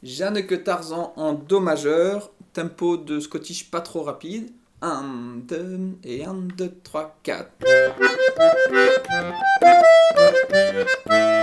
Jeanne que Tarzan en Do majeur, tempo de Scottish pas trop rapide. Un 2 et un 2 3 4.